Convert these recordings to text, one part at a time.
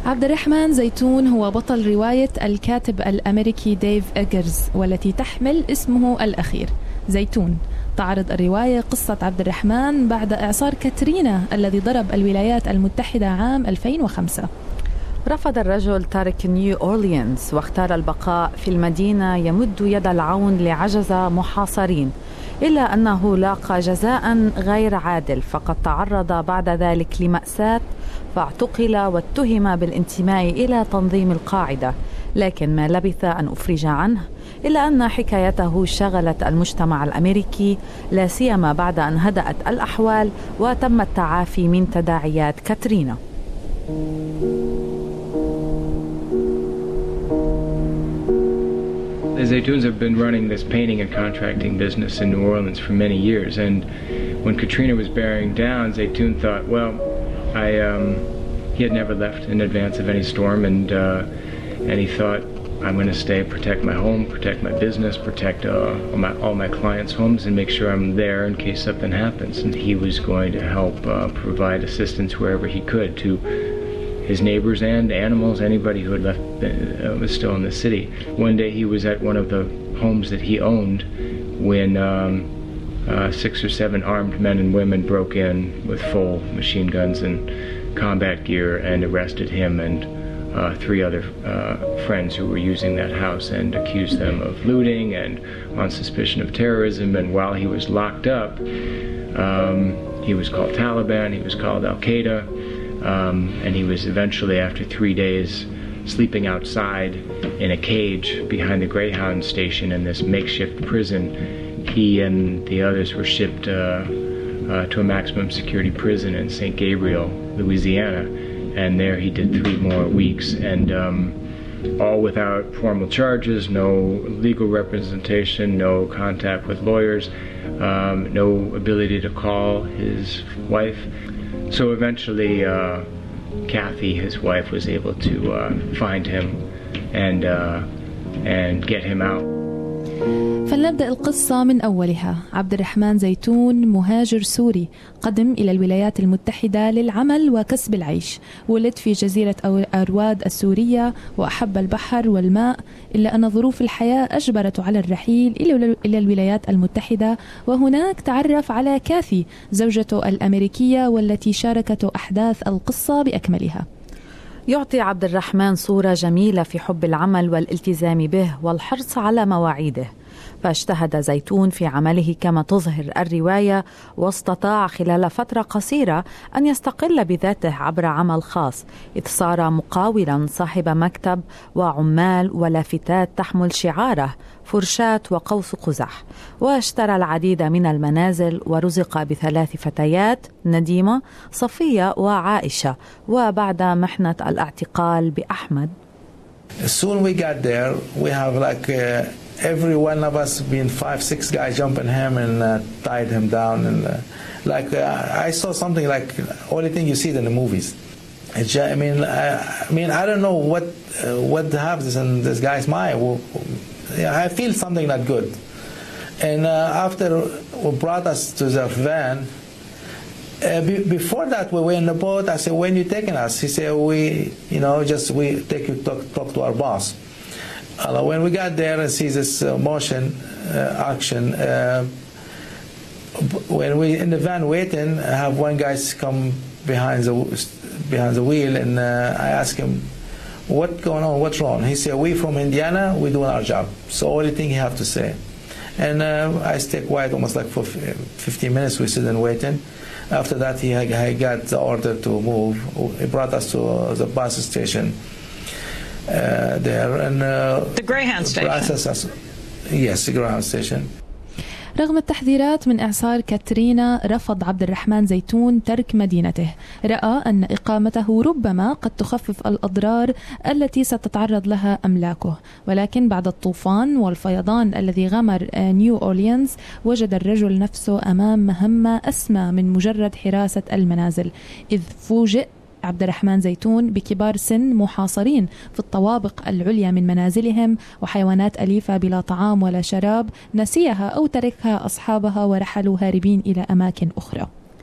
عبد الرحمن زيتون هو بطل رواية الكاتب الأمريكي ديف إيجرز والتي تحمل اسمه الأخير زيتون. تعرض الرواية قصة عبد الرحمن بعد إعصار كاترينا الذي ضرب الولايات المتحدة عام 2005. رفض الرجل ترك نيو أورليانز واختار البقاء في المدينة يمد يد العون لعجزة محاصرين، إلا أنه لاقى جزاء غير عادل، فقد تعرض بعد ذلك لمأساة فاعتقل واتهم بالانتماء إلى تنظيم القاعدة، لكن ما لبث أن أفرج عنه، إلا أن حكايته شغلت المجتمع الأمريكي لا سيما بعد أن هدأت الأحوال وتم التعافي من تداعيات كاترينا. The Zaytoons have been running this painting and contracting business in New Orleans for many years, and when Katrina was bearing down, Zaytoon thought, well, he had never left in advance of any storm, and he thought, I'm going to stay, protect my home, protect my business, protect all my clients' homes, and make sure I'm there in case something happens. And he was going to help provide assistance wherever he could to his neighbors and animals, anybody who had left was still in the city. One day he was at one of the homes that he owned when 6 or 7 armed men and women broke in with full machine guns and combat gear and arrested him and 3 other friends who were using that house and accused them of looting and on suspicion of terrorism. And while he was locked up, he was called Taliban, he was called Al-Qaeda, and he was eventually, after 3 days, sleeping outside in a cage behind the Greyhound station in this makeshift prison. He and the others were shipped to a maximum security prison in St. Gabriel, Louisiana, and there he did 3 more weeks, and all without formal charges, no legal representation, no contact with lawyers, no ability to call his wife. So eventually Kathy, his wife, was able to find him and get him out. فلنبدأ القصة من أولها. عبد الرحمن زيتون مهاجر سوري قدم إلى الولايات المتحدة للعمل وكسب العيش. ولد في جزيرة أرواد السورية وأحب البحر والماء، إلا أن ظروف الحياة أجبرته على الرحيل إلى الولايات المتحدة، وهناك تعرف على كاثي زوجته الأمريكية والتي شاركته أحداث القصة بأكملها. يعطي عبد الرحمن صورة جميلة في حب العمل والالتزام به والحرص على مواعيده، فاجتهد زيتون في عمله كما تظهر الرواية، واستطاع خلال فترة قصيرة أن يستقل بذاته عبر عمل خاص، إذ صار مقاولا صاحب مكتب وعمال ولافتات تحمل شعاره فرشاة وقوس قزح، واشترى العديد من المنازل، ورزق ب3 فتيات، نديمة، صفية وعائشة، وبعد محنة الاعتقال بأحمد. Soon we got there, we have like every one of us been 5-6 guys jumping him and tied him down, and I saw something like only thing you see it in the movies. I mean I don't know what happens in this guy's mind. I feel something not good, and after we brought us to the van. Before that, we were in the boat. I said, "When you taking us?" He said, "We take you talk to our boss." When we got there and see this action, when we in the van waiting, I have one guy come behind the wheel, and I asked him, "What's going on? What's wrong?" He said, "We from Indiana. We doing our job." So only thing he have to say, and I stay quiet almost like for 15 minutes. We sit and waiting. After that, he got the order to move. He brought us to the bus station there, and the Greyhound station. Yes, the Greyhound station. رغم التحذيرات من إعصار كاترينا، رفض عبد الرحمن زيتون ترك مدينته. رأى أن إقامته ربما قد تخفف الأضرار التي ستتعرض لها أملاكه، ولكن بعد الطوفان والفيضان الذي غمر نيو أورليانز، وجد الرجل نفسه أمام مهمة أسمى من مجرد حراسة المنازل، إذ فوجئ عبد الرحمن زيتون بكبار سن محاصرين في الطوابق العليا من منازلهم، وحيوانات أليفة بلا طعام ولا شراب نسيها أو تركها أصحابها ورحلوا هاربين إلى أماكن أخرى.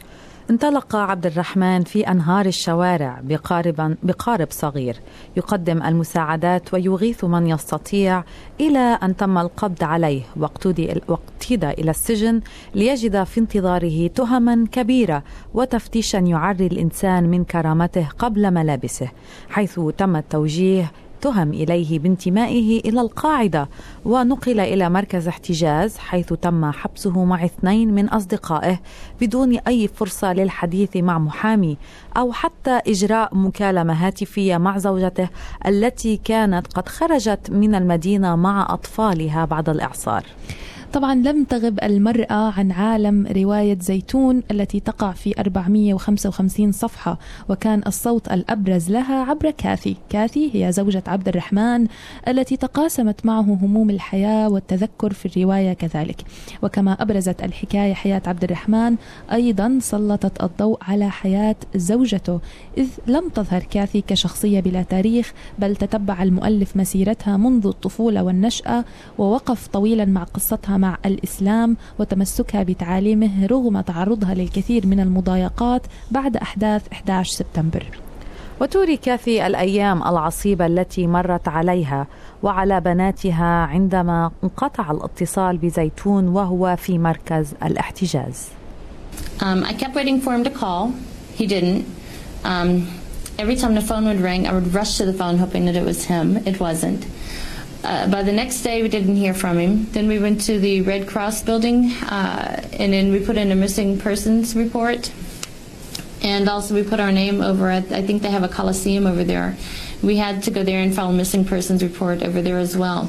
انطلق عبد الرحمن في أنهار الشوارع بقارب صغير يقدم المساعدات ويغيث من يستطيع، إلى أن تم القبض عليه واقتيد إلى السجن ليجد في انتظاره تهما كبيرة وتفتيشا يعري الإنسان من كرامته قبل ملابسه، حيث تم التوجيه تهم إليه بانتمائه إلى القاعدة، ونقل إلى مركز احتجاز حيث تم حبسه مع 2 من أصدقائه بدون أي فرصة للحديث مع محامي أو حتى إجراء مكالمة هاتفية مع زوجته التي كانت قد خرجت من المدينة مع أطفالها بعد الإعصار. طبعا لم تغب المرأة عن عالم رواية زيتون التي تقع في 455 صفحة، وكان الصوت الأبرز لها عبر كاثي. كاثي هي زوجة عبد الرحمن التي تقاسمت معه هموم الحياة والتذكر في الرواية كذلك. وكما أبرزت الحكاية حياة عبد الرحمن، أيضا سلطت الضوء على حياة زوجته، إذ لم تظهر كاثي كشخصية بلا تاريخ، بل تتبع المؤلف مسيرتها منذ الطفولة والنشأة، ووقف طويلا مع قصتها مع الإسلام وتمسكها بتعاليمه رغم تعرضها للكثير من المضايقات بعد أحداث 11 سبتمبر. وتوري كاثي الأيام العصيبة التي مرت عليها وعلى بناتها عندما انقطع الاتصال بزيتون وهو في مركز الاحتجاز. I kept waiting for him to call. He didn't. Every time the phone would ring, I would rush to the phone hoping that it was him. It wasn't. By the next day, we didn't hear from him. Then we went to the Red Cross building, and then we put in a missing persons report. And also we put our name over at, I think they have a Coliseum over there. We had to go there and file a missing persons report over there as well.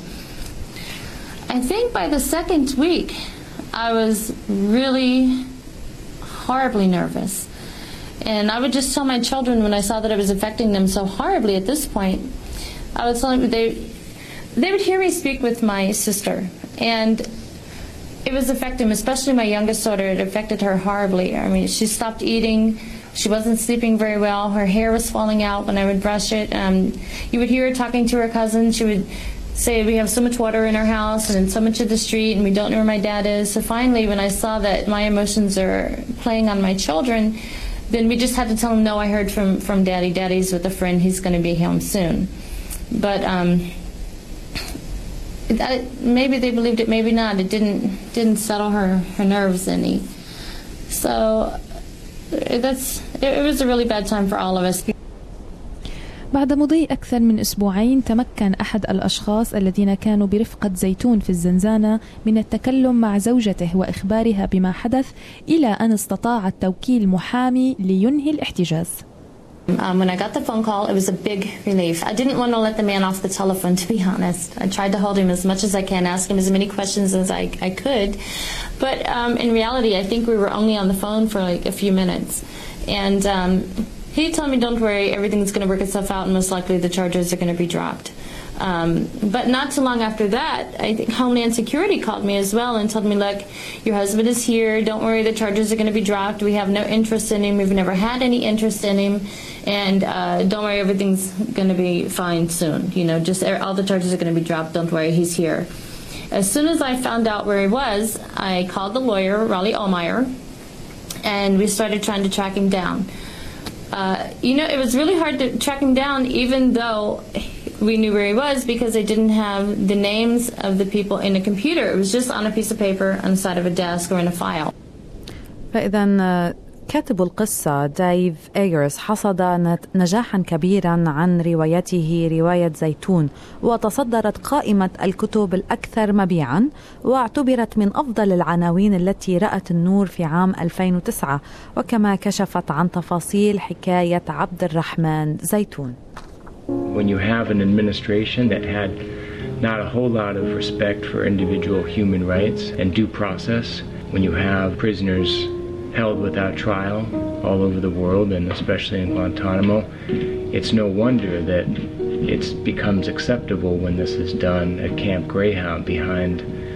I think by the second week, I was really horribly nervous. And I would just tell my children when I saw that it was affecting them so horribly at this point, I would tell them they would hear me speak with my sister, and it was affecting, especially my youngest daughter. It affected her horribly. I mean, she stopped eating. She wasn't sleeping very well. Her hair was falling out when I would brush it. You would hear her talking to her cousin. She would say, we have so much water in our house and so much of the street, and we don't know where my dad is. So finally, when I saw that my emotions are playing on my children, then we just had to tell them, no, I heard from Daddy. Daddy's with a friend. He's going to be home soon. But maybe they believed it, maybe not. It didn't settle her nerves any. So it was a really bad time for all of us. بعد مضي أكثر من أسبوعين، تمكن أحد الأشخاص الذين كانوا برفقة زيتون في الزنزانة من التكلم مع زوجته وإخبارها بما حدث، إلى أن استطاع التوكيل محامي لينهي الاحتجاز. When I got the phone call, it was a big relief. I didn't want to let the man off the telephone, to be honest. I tried to hold him as much as I can, ask him as many questions as I could. But in reality, I think we were only on the phone for like a few minutes. And he told me, don't worry, everything's going to work itself out, and most likely the charges are going to be dropped. But not too long after that, I think Homeland Security called me as well and told me, look, your husband is here. Don't worry, the charges are going to be dropped. We have no interest in him. We've never had any interest in him. And don't worry, everything's going to be fine soon. You know, just all the charges are going to be dropped. Don't worry, he's here. As soon as I found out where he was, I called the lawyer, Raleigh Allmeyer, and we started trying to track him down. You know, it was really hard to track him down, even though we knew where he was, because they didn't have the names of the people in a computer. It was just on a piece of paper on the side of a desk or in a file. فإذا كاتب القصة ديف إيجرز حصد نجاحا كبيرا عن روايته رواية زيتون، وتصدرت قائمة الكتب الأكثر مبيعا، واعتبرت من أفضل العناوين التي رأت النور في عام 2009، وكما كشفت عن تفاصيل حكاية عبد الرحمن زيتون. When you have an administration that had not a whole lot of respect for individual human rights and due process, when you have prisoners held without trial all over the world, and especially in Guantanamo, it's no wonder that it becomes acceptable when this is done at Camp Greyhound behind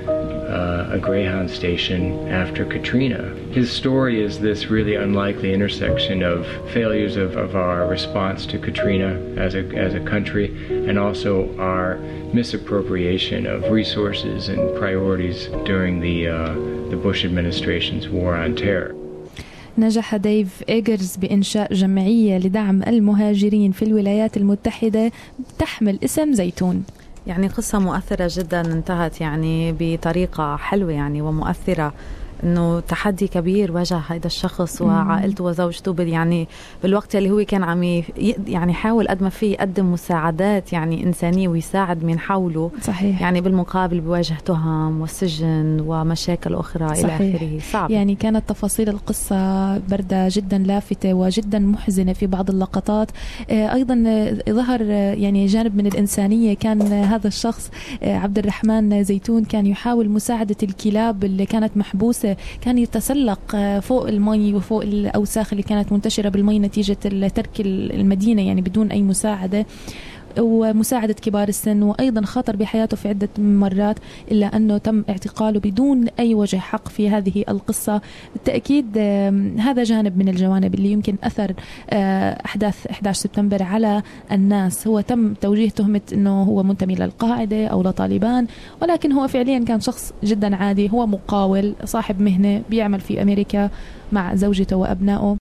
a Greyhound station after Katrina. His story is this really unlikely intersection of failures of our response to Katrina as a country, and also our misappropriation of resources and priorities during the Bush administration's war on terror. نجح ديف إيجرز بإنشاء جمعية لدعم المهاجرين في الولايات المتحدة تحمل اسم زيتون. يعني قصة مؤثرة جدا انتهت يعني بطريقة حلوة يعني ومؤثرة، انه تحدي كبير واجه هذا الشخص وعائلته وزوجته يعني بالوقت اللي هو كان عم يعني حاول قد ما فيه يقدم مساعدات يعني إنسانية ويساعد من حوله. صحيح. يعني بالمقابل بواجه تهم والسجن ومشاكل أخرى. صحيح. إلى آخره. صعب. يعني كانت تفاصيل القصة بردة جدا لافتة وجدا محزنة في بعض اللقطات. أيضا ظهر يعني جانب من الإنسانية. كان هذا الشخص عبد الرحمن زيتون كان يحاول مساعدة الكلاب اللي كانت محبوسة، كان يتسلق فوق المي وفوق الأوساخ اللي كانت منتشرة بالمي نتيجة ترك المدينة يعني بدون أي مساعدة، ومساعدة كبار السن، وأيضا خاطر بحياته في عدة مرات، إلا أنه تم اعتقاله بدون أي وجه حق في هذه القصة. بالتأكيد هذا جانب من الجوانب اللي يمكن أثر أحداث 11 سبتمبر على الناس. هو تم توجيه تهمة أنه هو منتمي للقاعدة أو لطالبان، ولكن هو فعليا كان شخص جدا عادي. هو مقاول صاحب مهنة بيعمل في أمريكا مع زوجته وأبنائه.